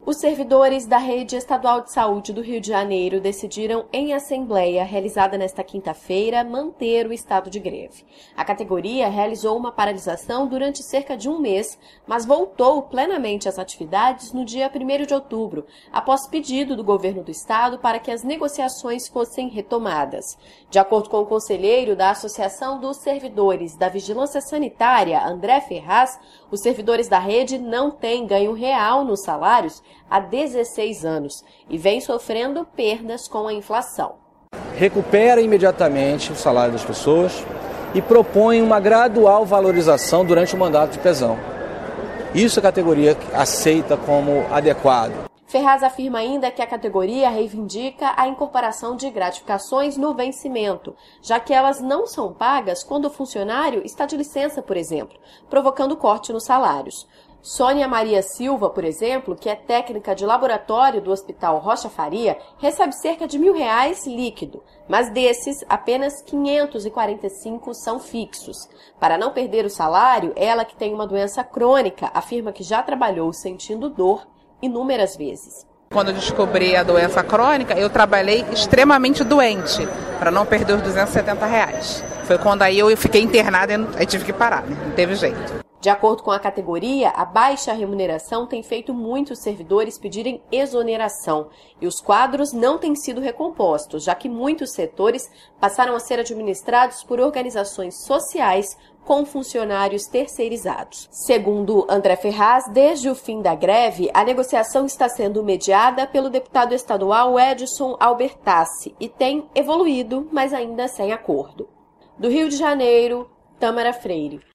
Os servidores da Rede Estadual de Saúde do Rio de Janeiro decidiram, em assembleia realizada nesta quinta-feira, manter o estado de greve. A categoria realizou uma paralisação durante cerca de um mês, mas voltou plenamente às atividades no dia 1º de outubro, após pedido do governo do estado para que as negociações fossem retomadas. De acordo com o conselheiro da Associação dos Servidores da Vigilância Sanitária, André Ferraz, os servidores da rede não têm ganho real nos salários há 16 anos e vem sofrendo perdas com a inflação. Recupera imediatamente o salário das pessoas e propõe uma gradual valorização durante o mandato de pesão. Isso a categoria aceita como adequado. Ferraz afirma ainda que a categoria reivindica a incorporação de gratificações no vencimento, já que elas não são pagas quando o funcionário está de licença, por exemplo, provocando corte nos salários. Sônia Maria Silva, por exemplo, que é técnica de laboratório do Hospital Rocha Faria, recebe cerca de R$1.000 líquido, mas desses, apenas 545 são fixos. Para não perder o salário, ela, que tem uma doença crônica, afirma que já trabalhou sentindo dor inúmeras vezes. Quando eu descobri a doença crônica, eu trabalhei extremamente doente, para não perder os R$270. Foi quando aí eu fiquei internada e tive que parar, não teve jeito. De acordo com a categoria, a baixa remuneração tem feito muitos servidores pedirem exoneração e os quadros não têm sido recompostos, já que muitos setores passaram a ser administrados por organizações sociais com funcionários terceirizados. Segundo André Ferraz, desde o fim da greve, a negociação está sendo mediada pelo deputado estadual Edson Albertassi e tem evoluído, mas ainda sem acordo. Do Rio de Janeiro, Tâmara Freire.